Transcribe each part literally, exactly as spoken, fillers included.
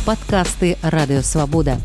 Падкасты Радыёвабода.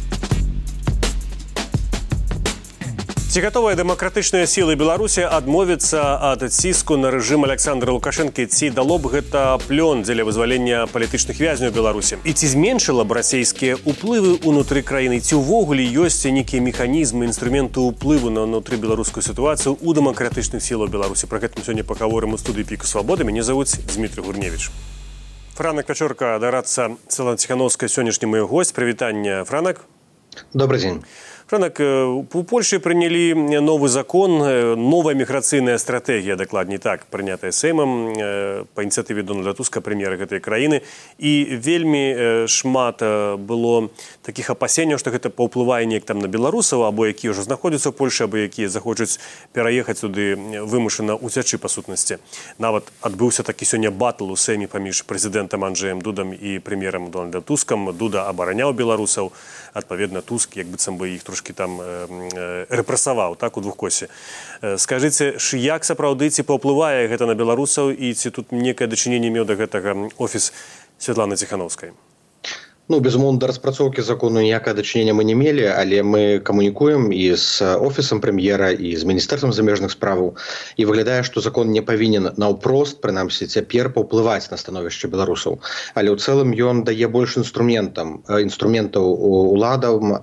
Ці гатовыя дэмакратычныя сілы Беларусі адмовіцца ад ціску на рэжым Александра Лукашэнкі? Ці дало б гэта плён дзеля вызвалення палітычных вязняў Беларусі? І ці зменшыла б расійскія ўплывы ўнутры краіны? Ці ўвогуле ёсць нейкія механізмы, інструменты ўплыву на ўнутры беларускую сітуацыю ў дэмакратычных сілаў Беларусі? Пра гэта мы сёння пагаворым у студыі Піку Свабоды. Мяне завуць Дмітрий Гурневіч. Франак Пячорка, дарадца Святланы Ціхановскай, сённяшні мой госць. Прывітанне, Франак. Добрый дзень. Франак, у Польши приняли новый закон, новая миграцыйная стратегия, докладней так, принятая Сеймом по инициативе Дональда Туска, премьера этой краины. И вельми шмат было таких опасений, что это паўплывае неяк там на беларусаў, або якія уже знаходзяцца ў Польше, або якія захочуць пераехаць туды вымушана уцячы па сутнасці. Нават адбыўся такі сёння батл у Сейме паміж прэзідэнтам Анджэем Дудам і прэм'ерам Дональдам Тускам. Дуда абараняў беларусаў, адпаведна Туск, як быццам бы іх трошки там э, рэпрэсаваў, так, у двухкосе. Э, скажыце, як сапраўды, ці паўплывае гэта на беларусаў, і ці тут некае дачыненне меў да гэтага офіс Святланы Ціхановскай? Ну, безумоўна, да распрацоўкі закону ніякае дачынення мы не мелі, але мы камунікуем і з офісам прэм'ера, і з міністэрствам замежных справаў, і выглядае, што закон не павінен наўпрост, прынамсі цяпер, паўплываць на становішча беларусаў. Але ў цэлым ён дае больш інструментам, інструментаў уладам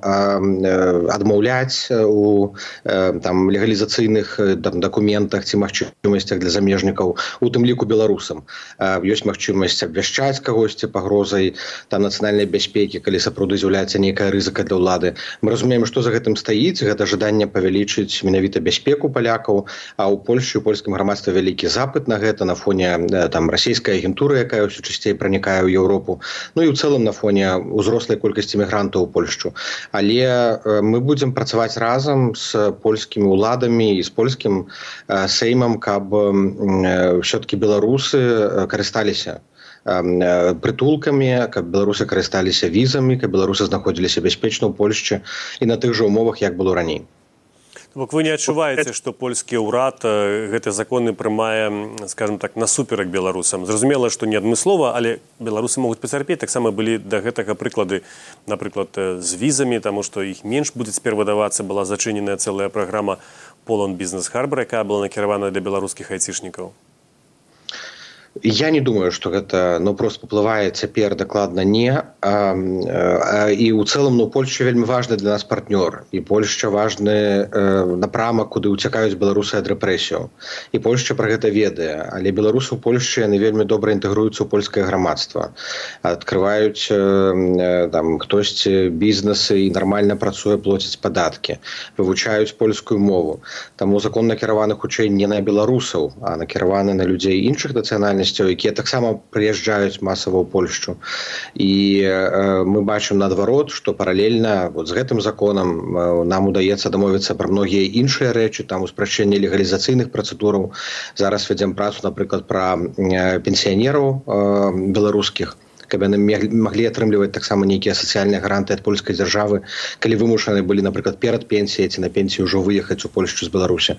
адмаўляць у там легалізацыйных там, дакументах ці магчымасцях для замежнікаў, у тым ліку беларусам. Ёсць магчымасць абвяшчаць кагосьці пагрозай там нацыянальнай бяспекі, калі сапраўды з'яўляецца нейкая рызыка для ўлады. Мы разумеем, што за гэтым стаіць, гэта жаданне павялічыць менавіта бяспеку палякаў, а ў Польшчы, у польскім грамадстве вялікі запыт на гэта, на фоне там расійскай агентуры, якая ўсё часцей пранікае ў Еўропу, ну і ў цэлым на фоне ўзрослай колькасці мігрантаў у Польшчу. Але мы будзем працаваць разам з польскімі ўладамі і з польскім Сеймам, каб ўсё-такі беларусы карысталіся прытулкамі, каб беларусы карысталіся візамі, каб беларусы знаходзіліся бяспечна ў Польшчы і на тых жа умовах, як было раней. Бок вы не адчуваеце, што польскі ўрад гэты законы прымае, скажем так, насуперак беларусам? Зразумела, што не адмыслова, але беларусы могуць пацярпець. Таксама былі да гэтага прыклады, напрыклад, з візамі, таму што іх менш будзе цяпер выдавацца, была зачыненая цэлая праграма Полон Бізнес Харбар, якая была накіравана для беларускіх айцішнікаў. Я не думаю, што гэта ну, просто паплывае цяпер дакладна не. А, а, і ў цэлым ну, Польшча вельмі важны для нас партнёр. І Польшча важны э, напрамак, куды ўцякаюць беларусы ад рэпрэсіяў. І Польшча пра гэта ведае. Але беларусы ў Польшчы яны вельмі добра інтэгруюцца ў польскае грамадства. Адкрываюць э, там, хтосьці бізнесы і нармальна працуе, плоціць падаткі. Вывучаюць польскую мову. Таму закон накіраваны хутчэй не на беларусаў, а накіраваны на людзей іншых нацыянальнасцяў, якія таксама прыязджаюць масава ў Польшчу. І э, мы бачым наадварот, што паралельна вот, з гэтым законам э, нам удаецца дамовіцца пра многія іншыя рэчы, там успрашчэнне легалізацыйных працэдураў. Зараз вядзем працу, напрыклад, пра э, пенсіянераў э, беларускіх, каб яны маглі атрымліваць таксама нейкія сацыяльныя гаранты ад польскай дзяржавы, калі вымушаны былі, напрыклад, перад пенсіяй ці на пенсію ўжо выехаць у Польшчу з Беларусі.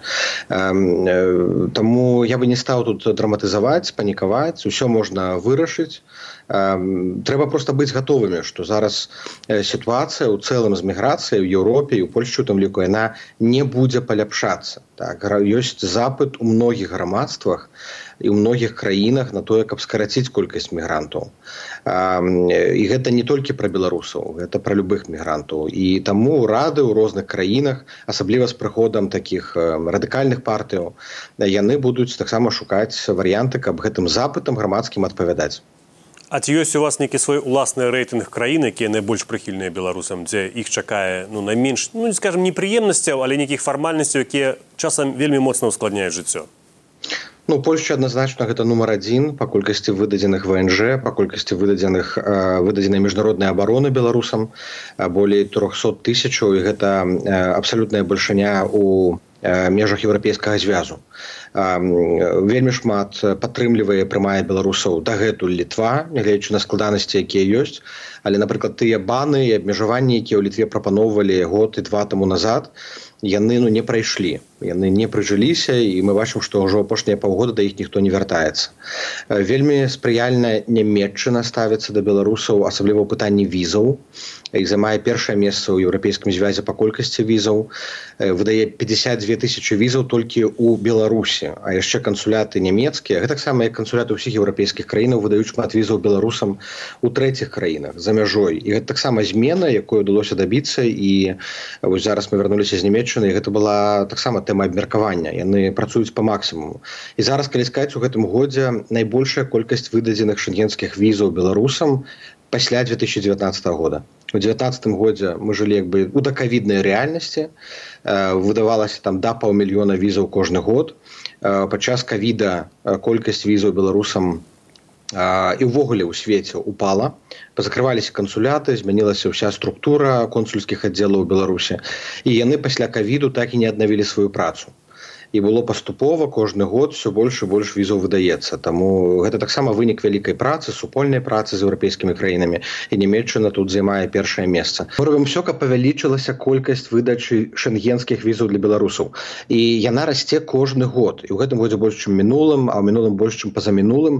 Таму я бы не стаў тут драматызаваць, панікаваць, усё можна вырашыць. Трэба проста быць гатовымі, што зараз сітуацыя ў цэлым з міграцыяй у Еўропе і ў Польшчы у тым ліку яна не будзе паляпшацца. Так, ёсць запыт у многіх грамадствах і ў многіх краінах на тое, каб скараціць колькасць мігрантаў. І гэта не толькі пра беларусаў, гэта пра любых мігрантаў. І таму ўрады ў розных краінах, асабліва з прыходам такіх радыкальных партыяў, яны будуць таксама шукаць варыянты, каб гэтым запытам грамадскім адпавядаць. А ці ёсць у вас нейкі свой уласны рэйтынг краін, якія найбольш прыхільныя беларусам, дзе іх чакае ну, найменш, ну, скажем, непрыемнасцяў, але нейкіх фармальнасцяў, якія часам вельмі моцна ўскладняюць жыццё? Ну, Польшча адназначна гэта нумар адзін па колькасці выдадзеных вэ эн жэ, па колькасці выдадзеных выдадзенай міжнароднай абароны беларусам, болей трохсот тысячаў, і гэта абсалютная бальшыня ў межах еўрапейскага звязу. Вельмі шмат падтрымлівае, прымае беларусаў дагэтуль Літва, нягледзячы на складанасці, якія ёсць. Але, напрыклад, тыя баны і абмежаванні, якія ў Літве прапаноўвалі год і два таму назад, яны ну, не прайшлі. Яны не прыжыліся, і мы бачым, што ўжо апошнія паўгода да іх ніхто не вяртаецца. Вельмі спрыяльна Нямецчына ставіцца да беларусаў, асабліва ў пытанні візаў, і займае першае месца ў еўрапейскім звязе па колькасці візаў, выдае пятьдесят две тысячи візаў толькі ў Беларусі, а яшчэ кансуляты нямецкія, гэта таксама як кансуляты ўсіх еўрапейскіх краінаў выдаюць шмат візаў беларусам у трэціх краінах за мяжой. І гэта таксама змена, якую удалося дабіцца, і вось зараз мы вярнуліся з Нямецчыны, і гэта была таксама тэма абмеркавання. Яны працуюць па максімуму. І зараз, калі сказаць, у гэтым годзе найбольшая колькасць выдадзеных шэнгенскіх візаў беларусам пасля две тысячи девятнадцатого года. У две тысячи девятнадцатом годзе мы жылі як бы у дакавіднай рэальнасці, выдавалася там да паўмільёна візаў кожны год. Падчас ковіда колькасць візаў беларусам і ўвогуле ў свеце упала. Пазакрываліся кансуляты, змянілася ўся структура консульскіх аддзелаў у Беларусі, і яны пасля ковіду так і не аднавілі сваю працу. І было паступова кожны год все больш і больш візаў выдаецца. Таму гэта таксама вынік вялікай працы, супольнай працы з еўрапейскімі краінамі, і Нямецчына тут займае першае месца. Мы робім усё, каб павялічылася колькасць выдачы шэнгенскіх візаў для беларусаў. І яна расце кожны год. І ў гэтым годзе больш, чым мінулым, а ў мінулым больш, чым пазамінулым.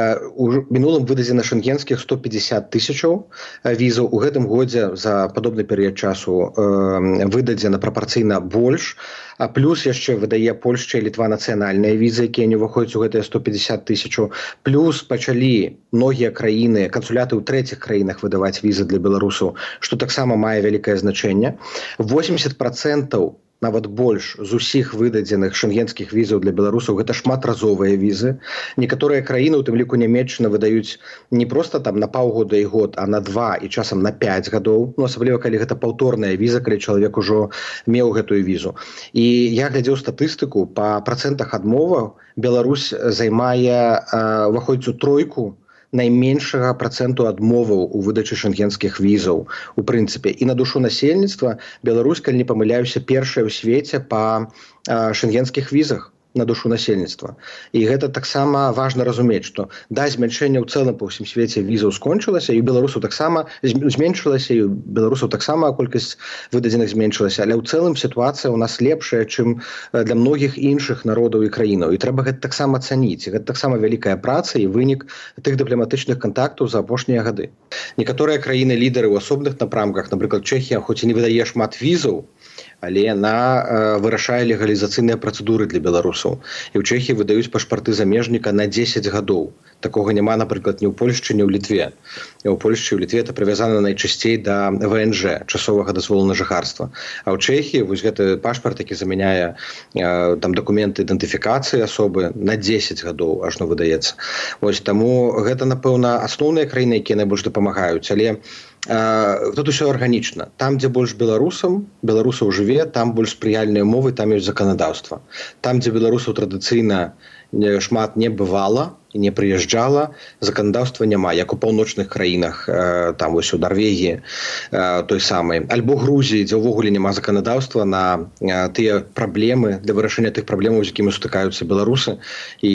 У мінулым выдадзена шэнгенскіх сто пятьдесят тысячаў візаў. У гэтым годзе за падобны перыяд часу выдадзена прапарцыйна больш. А плюс яшчэ выдае Польшча і Літва нацыянальныя візы, якія не ўваходзяць у гэтыя сто пятьдесят тысячаў. Плюс пачалі многія краіны, кансуляты ў трэціх краінах выдаваць візы для беларусаў, што таксама мае вялікае значэнне. восемьдесят процентов нават больш з усіх выдадзеных шэнгенскіх візаў для беларусаў гэта шматразовыя візы. Некаторыя краіны, у тым ліку Нямецчына, выдаюць не проста там на паўгода і год, а на два і часам на пять гадоў. Ну, асабліва калі гэта паўторная віза, калі чалавек ужо меў гэтую візу. І я глядзеў статыстыку, па працэнтах адмоваў Беларусь займае, ўваходзіць у тройку найменшага працэнту адмоваў у выдачы шэнгенскіх візаў у прынцыпе. І на душу насельніцтва Беларусь, калі не памыляюся, першая ў свеце па шэнгенскіх візах на душу насельніцтва. І гэта таксама важна разумець, што да, змяншэнне ў цэлым па ўсім свеце візаў скончылася, і у беларусаў таксама зменшылася, і у беларусаў таксама колькасць выдадзеных зменшылася, але ў цэлым сітуацыя ў нас лепшая, чым для многіх іншых народаў і краінаў. І трэба гэта таксама цаніць. Гэта таксама вялікая праца і вынік тых дыпламатычных кантактаў за апошнія гады. Некаторыя краіны-лідары ў асобных напрамках, напрыклад, Чэхія, хоць і не выдае шмат візаў, але яна э, вырашае легалізацыйныя працэдуры для беларусаў. І ў Чэхіі выдаюць пашпарты замежніка на дзесяць гадоў. Такога няма, напрыклад, ні ў Польшчы, ні ў Літве. І ў Польшчы і ў Літве это прывязана найчасцей да вэ эн жэ, часовага дазволу на жыхарства. А ў Чэхіі вось гэты пашпарт, які замяняе э, там дакументы ідэнтыфікацыі асобы, на дзесяць гадоў ажно выдаецца. Вось таму гэта, напэўна, асноўныя краіны, якія найбольш дапамагаюць, але тут усё арганічна. Там, дзе больш беларусам, беларусаў жыве, там больш спрыяльныя умовы, там ёсць заканадаўства. Там, дзе беларусаў традыцыйна шмат не бывала і не прыязджала, заканадаўства няма, як у паўночных краінах, там вось у Нарвегіі той самай, альбо Грузіі, дзе ўвогуле няма заканадаўства на тыя праблемы, для вырашэння тых праблемаў, з якімі сутыкаюцца беларусы, і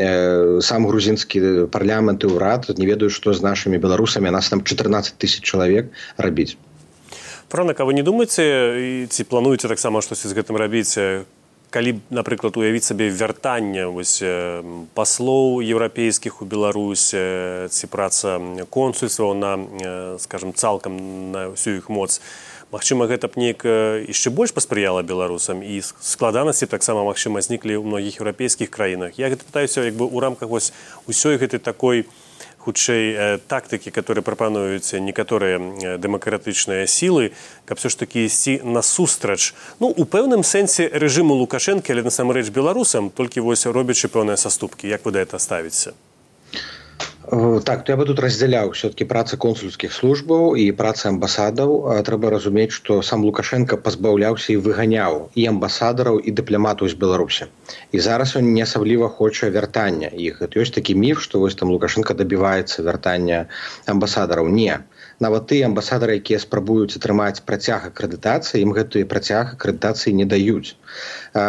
сам грузінскі парламент і ўрад не ведаюць, што з нашымі беларусамі, нас там чатырнаццаць тысяч чалавек рабіць. Франак, а вы не думаеце, ці плануеце таксама штосьці з гэтым рабіць, калі, напрыклад, уявіць сабе вяртанне вось паслоў еўрапейскіх у Беларусь, ці праца консульстваў на, скажем, цалкам на ўсю іх моц, магчыма, гэта б неяк яшчэ больш паспрыяла беларусам, і складанасці таксама, магчыма, зніклі ў многіх еўрапейскіх краінах. Я гэта пытаюся як бы ў рамках вось усёй гэтай такой хутчэй тактыкі, которые прапануюць некаторыя дэмакратычныя сілы, каб все ж таки ісці насустрач, ну, у пэўным сэнсе рэжыму Лукашэнкі, але насамрэч беларусам, толькі вось робячы пэўныя саступкі. Як вы да гэта ставіце? Так, то я бы тут раздзяляў все-таки працы консульскіх службаў і працы амбасадаў. Трэба разумець, што сам Лукашенко пазбаўляўся і выганяў і амбасадараў, і дыпламатаў з Беларусі. І зараз ён не асабліва хоча вяртання іх. Это ёсць такі міф, што вось там Лукашенко дабіваецца вяртання амбасадараў. Не. Нават тыя амбасадары, якія спрабуюць атрымаць працяг акрэдытацыі, ім гэтыя працяг акрэдытацыі не даюць.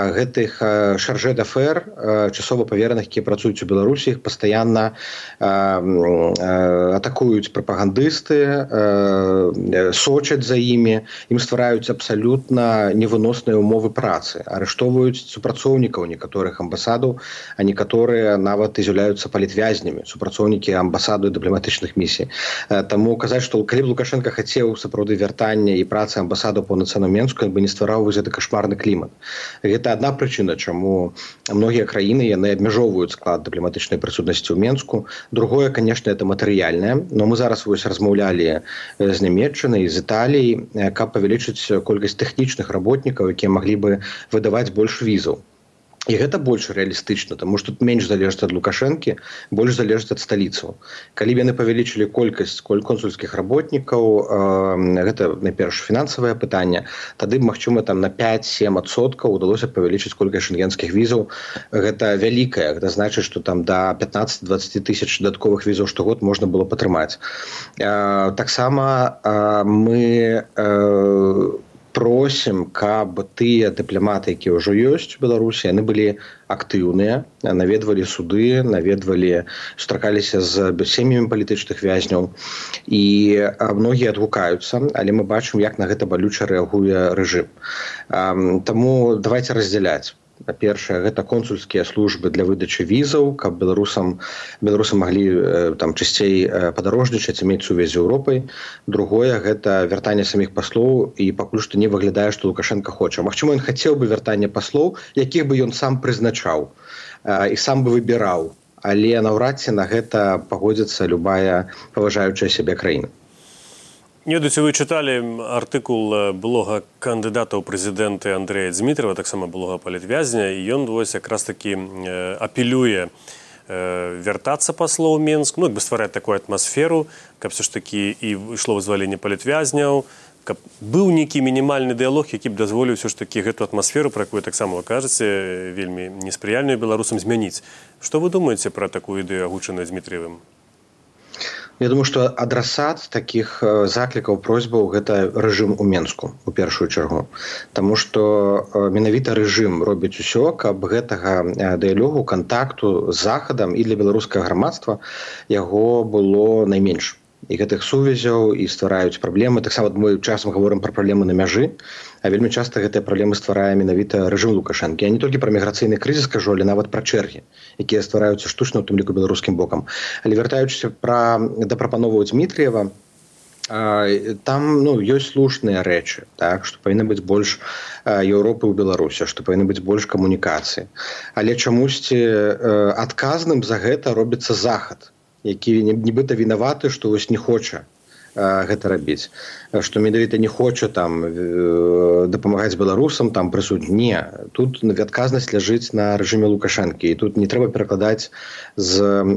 Гэтых шаржэ дафэр, часова павераных, якія працуюць у Беларусі, іх пастаянна атакуюць прапагандысты, сочаць за імі, ім ствараюць абсалютна невыносныя ўмовы працы, арыштоўваюць супрацоўнікаў некаторых амбасадаў, а некаторыя нават і з'яўляюцца палітвязнямі, супрацоўнікі амбасаду і дыпламатычных місій. Таму казаць, што калі б Лукашенко хацеў сапраўды вяртання і працы амбасаду паўнацэнна ў Менску, ён бы не ствараў вось гэты кашмарны клімат. Гэта адна прычына, чаму многія краіны яны абмяжоўваюць склад дыпламатычнай прысутнасці ў Менску. Другое, конечно, это матэрыяльнае, но мы зараз вось размаўлялі з Нямецчынай, з Італіяй, каб павялічыць колькасць тэхнічных работнікаў, якія маглі бы выдаваць больш візаў. І гэта больш рэалістычна, таму што тут менш залежыць ад Лукашэнкі, больш залежыць ад сталіцаў. Калі б яны павялічылі колькасць консульскіх работнікаў, гэта найперш фінансавае пытанне, тады б, магчыма, там на пяць-сем адсоткаў удалося павялічыць колькасць шэнгенскіх візаў. Гэта вялікае, гэта значыць, што там да пятнаццаць-дваццаць тысяч дадатковых візаў штогод можна было патрымаць. Таксама мы просім, каб тыя дыпламаты, якія ўжо ёсць у Беларусі, яны былі актыўныя, наведвалі суды, наведвалі, сустракаліся з сем'ямі палітычных вязняў. І многія адгукаюцца, але мы бачым, як на гэта балюча рэагуе рэжым. Таму давайце раздзяляць. Па-першае, гэта консульскія службы для выдачы візаў, каб беларусам беларусы маглі там часцей падарожнічаць, мець сувязь з Еўропай. Другое, гэта вяртанне саміх паслоў, і пакуль што не выглядае, што Лукашенко хоча. Магчыма, ён хацеў бы вяртання паслоў, якіх бы ён сам прызначаў і сам бы выбіраў, але наўрад ці на гэта пагодзіцца любая паважаючая сябе краіна. Не ведаеце, вы чыталі артыкул былога кандыдата ў прэзідэнты Андрэя Дзмітрава, таксама былога палітвязня, і ён вось якраз такі апелюе вяртацца паслоў у Менск, ну, як бы ствараць такую атмасферу, каб все ж такі і ішло вызваленне палітвязняў, каб быў нейкі мінімальны дыялог, які б дазволіў все ж такі гэту атмасферу, пра якую таксама вы кажаце, вельмі неспрыяльную беларусам змяніць. Што вы думаеце пра такую ідэю, агучаную Дзмітрыевым? Я думаю, што адрасат такіх заклікаў, просьбаў гэта рэжым у Менску, у першую чаргу. Таму што менавіта рэжым робіць усё, каб гэтага дыялогу, кантакту з Захадам і для беларускага грамадства яго было найменш. І гэтых сувязяў і ствараюць праблемы. Таксама мы часам гаворым пра праблемы на мяжы, а вельмі часта гэтыя праблемы стварае менавіта рэжым Лукашэнкі. Я не толькі пра міграцыйны крызіс кажу, але нават пра чэргі, якія ствараюцца штучна, у тым ліку беларускім бокам. Але вяртаючыся пра да прапановаў Дзмітрыева, там ну, ёсць слушныя рэчы, так, што павінна быць больш Еўропы ў Беларусі, што павінна быць больш камунікацыі. Але чамусьці адказным за гэта робіцца Захад, які нібыта вінаваты, што вось не хоча гэта рабіць, што менавіта не хоча там дапамагаць беларусам, там прысутні. Не, тут адказнасць ляжыць на рэжыме Лукашэнкі, і тут не трэба перакладаць з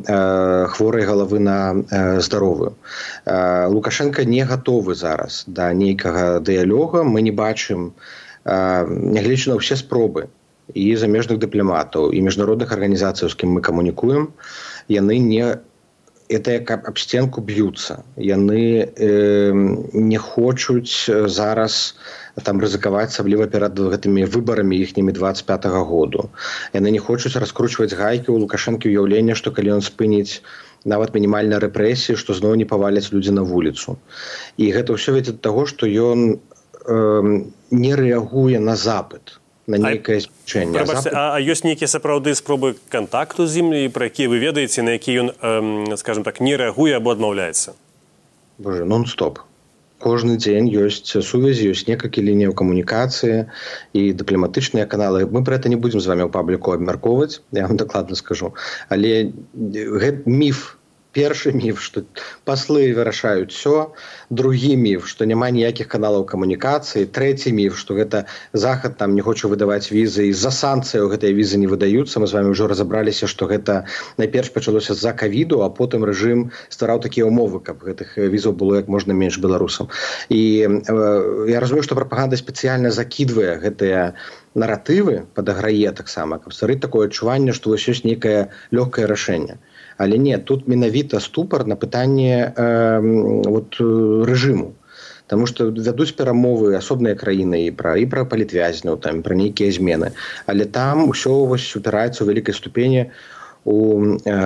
хворай галавы на здаровую. Лукашенко не гатовы зараз да нейкага дыялога. Мы не бачым, нягледзячы на ўсе спробы і замежных дыпламатаў, і міжнародных арганізацый, з кім мы камунікуем, яны не это як аб сценку б'юцца. Яны э, не хочуць зараз там рызыкаваць, асабліва перад гэтымі выбарамі іхнімі дваццаць пятага году. Яны не хочуць раскручваць гайкі ў Лукашэнкі ўяўлення, што калі ён спыніць нават мінімальныя рэпрэсіі, што зноў не паваляць людзі на вуліцу. І гэта ўсё вядзе да таго, што ён э, не рэагуе на запыт, на нейкае збічэнне. А, а, а ёсць нейкія сапраўды спробы кантакту з ім, пра якія вы ведаеце, на які ён, э, скажем так, не рэагуе або адмаўляецца? Боже, нон-стоп. Кожны дзень ёсць сувязі, ёсць некалькі лініяў камунікацыі і дыпламатычныя каналы. Мы пра гэта не будзем з вамі ў пабліку абмяркоўваць, я вам дакладна скажу. Але гэты міф, першы міф, што паслы вырашаюць усё, другі міф, што няма ніякіх каналаў камунікацыі, трэці міф, што гэта Захад там не хоча выдаваць візы, і з-за санкцыяў гэтыя візы не выдаюцца. Мы з вамі ўжо разабраліся, што гэта найперш пачалося з-за ковіду, а потым рэжым ствараў такія ўмовы, каб гэтых візаў было як можна менш беларусам. І э, я разумею, што прапаганда спецыяльна закідвае гэтыя наратывы, падаграе таксама, каб стварыць такое адчуванне, што вось ёсць нейкае лёгкае рашэнне. Але не, тут менавіта ступар на пытанне э, вот, рэжыму. Таму што вядуць перамовы асобныя краіны і пра, і пра палітвязняў, там, пра нейкія змены. Але там усё вось упіраецца ў вялікай ступені у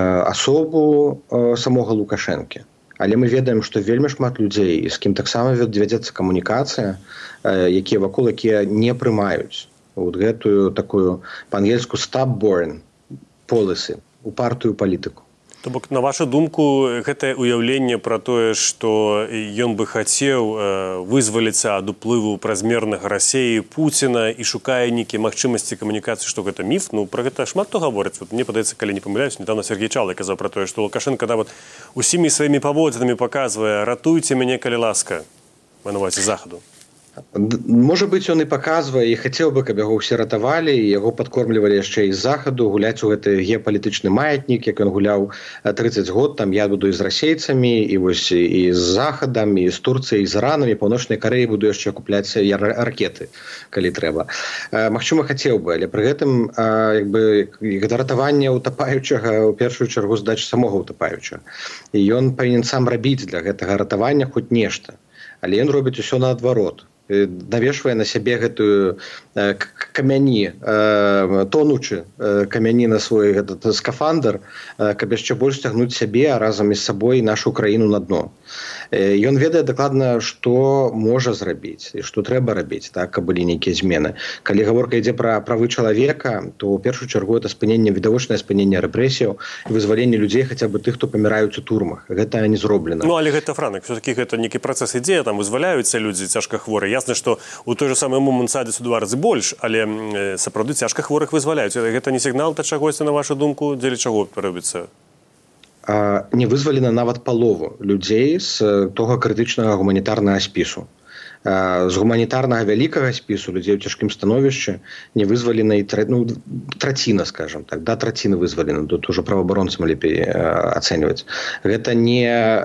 асобу самога Лукашэнкі. Але мы ведаем, што вельмі шмат людзей, з кім таксама вядзецца камунікацыя, якія вакол, якія не прымаюць вот гэтую такую па-ангельску stop-born policy, упартую палітыку. То бок, на вашу думку, гэтае ўяўленне пра тое, што ён бы хацеў вызваліцца ад уплыву празмернага Расіі Пуціна і шукае нейкія магчымасці камунікацыі, што гэта міф, ну, пра гэта шмат хто гаворыць. Вот, мне падаецца, калі не памыляюсь, недавно Сергей Чалый казаў пра тое, што Лукашенко нават усімі сваімі паводзінамі паказвае: ратуйце мяне, калі ласка, на ўвазе захаду. Можа быць, ён і паказвае, і хацеў бы, каб яго ўсе ратавалі, і яго падкормлівалі яшчэ і з захаду, гуляць у гэты геапалітычны маятнік, як ён гуляў трыццаць год, там я буду і з расейцамі, і вось і з захадам, і з Турцыяй, і з Іранам, і Паўночнай Карэі буду яшчэ купляць ракеты, калі трэба. Магчыма, хацеў бы, але пры гэтым як бы гэта ратаванне утапаючага ў першую чаргу задача самога утапаючага. І ён павінен сам рабіць для гэтага ратавання хоць нешта. Але ён робіць усё наадварот. Навешвае на сябе гэтую камяні, тонучы камяні на свой скафандр, каб яшчэ больш цягнуць сябе, а разам з сабой нашу краіну на дно. Ён ведае дакладна, што можа зрабіць і што трэба рабіць, так, каб былі нейкія змены. Калі гаворка ідзе пра правы чалавека, то ў першую чаргу это спыненне, відавочнае спыненне рэпрэсіяў і вызваленне людзей, хаця бы тых, хто паміраюць у турмах. Гэта не зроблена. Ну, але гэта, Франак, все-таки гэта нейкі працэс ідзе, там вызваляюцца людзі цяжка хворыя. Ясна, што ў той же самы момант садзяць у два разы больш, але сапраўды цяжка хворых вызваляюць. Гэта не сігнал да чагосьці, на вашу думку, дзеля чаго робіцца? Не вызвалена нават палову людзей з того крытычнага гуманітарнага спісу. З гуманітарнага вялікага спісу людзей у цяжкім становішчы не вызвалена і ну, траціна, скажем так, да, траціна вызвалена, тут ужо праваабаронцам лепей ацэньваць. Гэта не...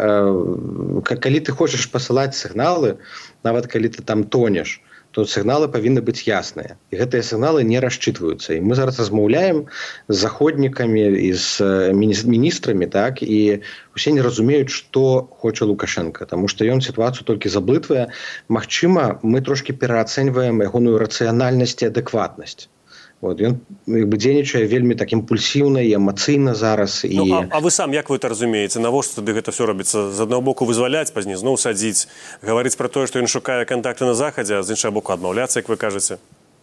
Калі ты хочаш пасылаць сігналы, нават калі ты там тонеш, то сігналы павінны быць ясныя. І гэтыя сігналы не расчытваюцца. І мы зараз размаўляем з заходнікамі і з міністрамі, так, і усе не разумеюць, што хоча Лукашенко, таму што ён сітуацыю толькі заблытвае. Магчыма, мы трошкі пераацэньваем ягоную рацыянальнасць і адэкватнасць. Вот, ён дзейнічае вельмі так імпульсіўна і эмацыйна зараз. І... Ну, а, а вы сам як вы это разумееце? Навошта тады гэта все робіцца? З аднаго боку вызваляць, пазней зноў садзіць, гаварыць пра тое, што ён шукае кантакты на захадзе, а з іншага боку адмаўляцца, як вы кажаце?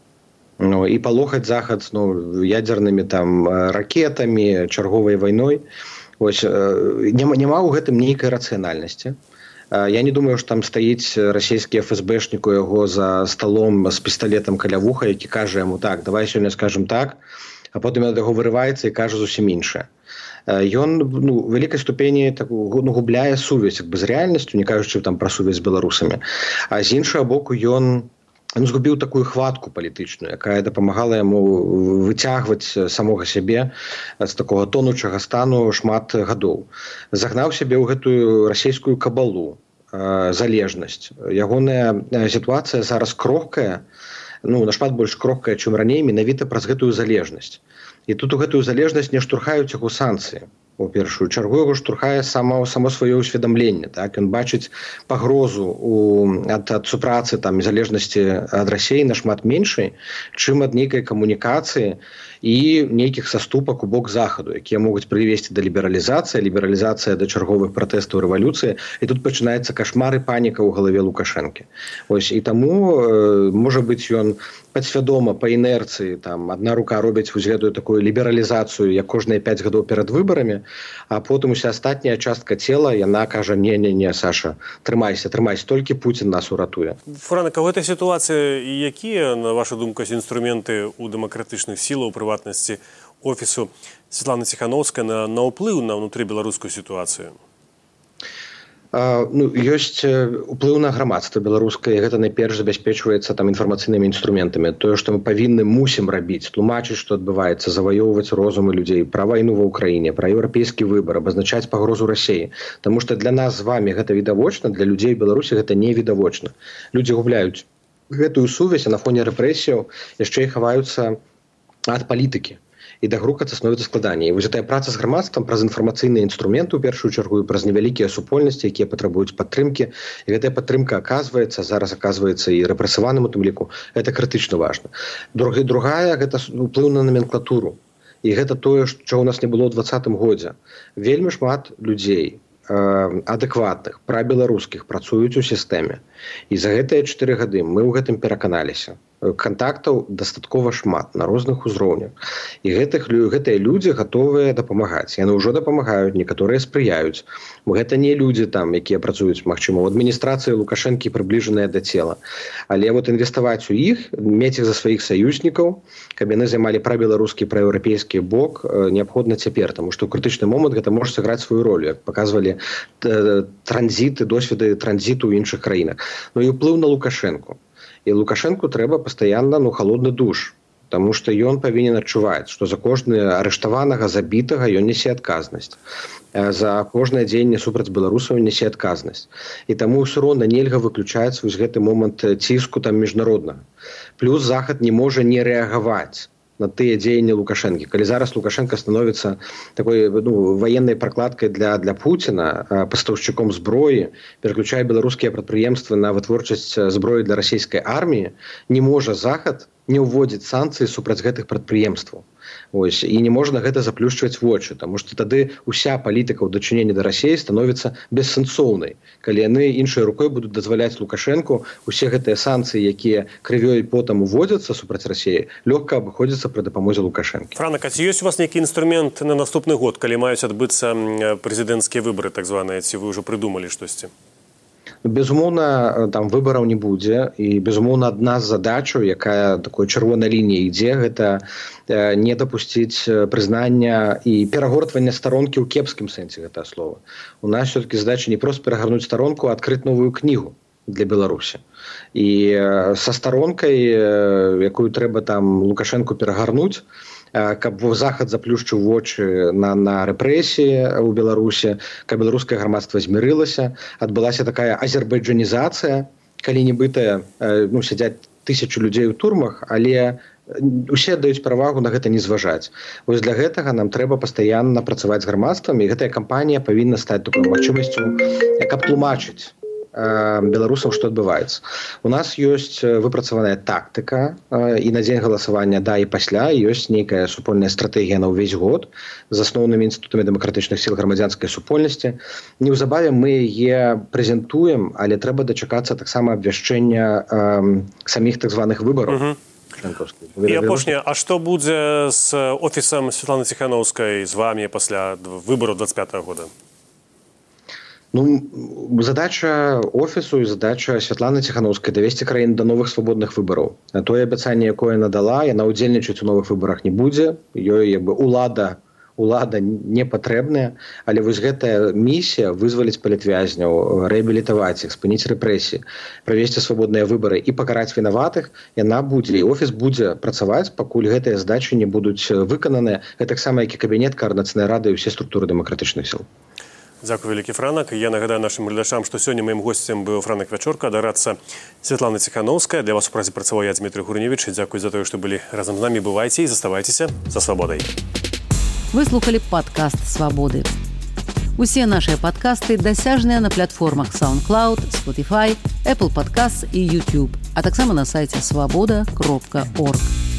Ну, і палохаць захад ну, ядзернымі там ракетамі, чарговай вайной. Ось, няма, няма ў гэтым нейкай рацыянальнасці. Я не думаю, што там стаіць расійскі эф эс бэшнік у яго за сталом з пісталетам каля вуха, які кажа яму так, давай сёння скажам так, а потым ад яго вырываецца і кажа зусім іншае. Ён ну, у вялікай ступені так, ну, губляе сувязь як бы, з рэальнасцю, не кажучы там пра сувязь з беларусамі. А з іншага боку ён Ён згубіў такую хватку палітычную, якая дапамагала яму выцягваць самога сябе з такога тонучага стану шмат гадоў. Загнаў сябе ў гэтую расійскую кабалу, залежнасць. Ягоная сітуацыя зараз крохкая, ну, нашмат больш крохкая, чым раней, менавіта праз гэтую залежнасць. І тут у гэтую залежнасць не штурхаюць яго санкцыі. У першую чаргу яго штурхае само, само сваё ўсведамленне. Так? Ён бачыць пагрозу у, ад, ад супрацы там, залежнасці ад Расіі нашмат меншай, чым ад нейкай камунікацыі і нейкіх саступак у бок захаду, якія могуць прывесці да лібералізацыі, лібералізацыя да чарговых пратэстаў рэвалюцыі, і тут пачынаецца кашмар і паніка ў галаве Лукашэнкі. Ось, і таму, э, можа быць, ён падсвядома, па інерцыі, там, адна рука робіць вось гэтую такую лібералізацыю, як кожныя пяць гадоў перад выбарамі, а потым уся астатняя частка цела, яна кажа, не-не-не, Саша, трымайся, трымайся, толькі Пуцін нас уратуе. Франак, а ў гэтай сітуацыі якія, на вашу думку, інструменты ў дэмакратычных сілаў, прыватнасці офісу Святланы Ціхановскай на, на ўплыў на ўнутрыбеларускую сітуацыю? Ну, ёсць уплыў на грамадства беларускае, гэта найперш забяспечваецца там інфармацыйнымі інструментамі. Тое, што мы павінны мусім рабіць, тлумачыць, што адбываецца, заваёўваць розумы людзей пра вайну ва ўкраіне, пра еўрапейскі выбар, абазначаць пагрозу Расіі. Таму што для нас з вамі гэта відавочна, для людзей Беларусі гэта не відавочна. Людзі губляюць гэтую сувязь, а на фоне рэпрэсіяў яшчэ і хаваюцца ад палітыкі. І дагрукацца становіцца складаней. І вось гэтая праца з грамадствам праз інфармацыйныя інструменты, у першую чаргу, і праз невялікія супольнасці, якія патрабуюць падтрымкі. І гэтая падтрымка аказваецца, зараз аказваецца і рэпрэсаваным у тым ліку. Гэта крытычна важна. Друг, другая, гэта ўплыў на номенклатуру. І гэта тое, чаго ў нас не было ў двадцатым годзе. Вельмі шмат людзей адэкватных, прабеларускіх працуюць у сістэме. І за гэтыя чатыры гады мы ў гэтым пераканаліся. Кантактаў дастаткова шмат на розных узроўнях. І гэтых, гэтыя людзі гатовыя дапамагаць. Яны ўжо дапамагаюць, некаторыя спрыяюць. Гэта не людзі, там, якія працуюць, магчыма, у адміністрацыі Лукашэнкі прыбліжаныя да цела. Але вот інвеставаць у іх, мець іх за сваіх саюзнікаў, каб яны займалі прабеларускі, праеўрапейскі бок, неабходна цяпер, таму што ў крытычны момант гэта можа сыграць сваю ролю, як паказвалі транзіты, досведы транзіту ў іншых краінах. Ну і ўплыў на Лукашэнку. І Лукашэнку трэба пастаянна ну, халодны душ, таму што ён павінен адчуваць, што за кожны арыштаванага, забітага ён несе адказнасць. За кожны дзень супраць беларусаў несе адказнасць. І таму ўсё роўна нельга выключаць вось гэты момант ціску там міжнароднага. Плюс Захад не можа не рэагаваць на тыя дзеянні Лукашэнкі. Калі зараз Лукашенко становіцца такой ну, военнай пракладкай для, для Пуціна, пастаўшчыком зброі, пераключае беларускія прадпрыемствы на вытворчасць зброі для расійскай арміі, не можа Захад не ўводзіць санкцыі супраць гэтых прадпрыемстваў. Ось, і не можна гэта заплюшчваць вочы, таму што тады ўся палітыка ў дачыненні да Расіі становіцца бессэнсоўнай, калі яны іншай рукой будуць дазваляць Лукашэнку усе гэтыя санкцыі, якія крывёй потам уводзяцца супраць Расіі, лёгка абыходзяцца пры дапамозе Лукашэнкі. Франак, а ці ёсць у вас нейкі інструмент на наступны год, калі маюць адбыцца прэзідэнцкія выбары, так званыя, ці вы ўжо прыдумалі штосьці? Безумоўна, там выбараў не будзе, і безумоўна адна з задачаў, якая такой чырвонай лініяй ідзе, гэта не дапусціць прызнання і перагортвання старонкі ў кепскім сэнсе гэтага слова. У нас все-таки задача не проста перагарнуць старонку, а адкрыць новую кнігу для Беларусі. І са старонкай, якую трэба там Лукашэнку перагарнуць, каб Захад заплюшчыў вочы на, на рэпрэсіі ў Беларусі, каб беларускае грамадства змірылася, адбылася такая азербайджанізацыя, калі нібыта ну, сядзяць тысячу людзей у турмах, але усе даюць перавагу на гэта не зважаць. Вось для гэтага нам трэба пастаянна працаваць з грамадствам, і гэтая кампанія павінна стаць такой магчымасцю, каб тлумачыць беларусам, што адбываецца. У нас ёсць выпрацаваная тактыка, і на дзень галасавання да і пасля ёсць нейкая супольная стратэгія на ўвесь год з асноўнымі інстытутамі дэмакратычных сіл грамадзянскай супольнасці. Неўзабаве мы яе прэзентуем, але трэба дачакацца таксама абвяшчэння э, саміх так званых выбараў. Угу. І апошняе, а што будзе з офісам Святланы Ціханаўскай, з вамі пасля выбараў двадцать пятого года? Ну, задача офісу і задача Святланы Ціханаўскай давесці краіну да новых свабодных выбараў. Тое абяцанне, якое надала, яна ўдзельнічаць у новых выбарах не будзе, ёй як бы улада улада не патрэбная, але вось гэтая місія вызваліць палітвязняў, рэабілітаваць іх, спыніць рэпрэсіі, правесці свабодныя выбары і пакараць вінаватых, яна будзе, і офіс будзе працаваць, пакуль гэтыя задачы не будуць выкананыя, гэтаксама як і кабінет Каардынацыйнай рады і ўсе структуры дэмакратычных сіл. Дзякую, вялікі Франак. Я нагадаю нашым гледачам, што сёння маім госцем быў Франак Вячорка, дарадца Святлана Ціханаўская. Для вас у празе працаваў я, Дмітрый Гурневіч. Дзякуй за тое, што былі разам з намі. Бывайце і заставайцеся за свабодай. Вы слухали падкаст «Свабоды». Усе нашыя падкасты дасяжныя на платформах SoundCloud, Spotify, Apple Podcasts і YouTube, а таксама на сайце свабода кропка орг.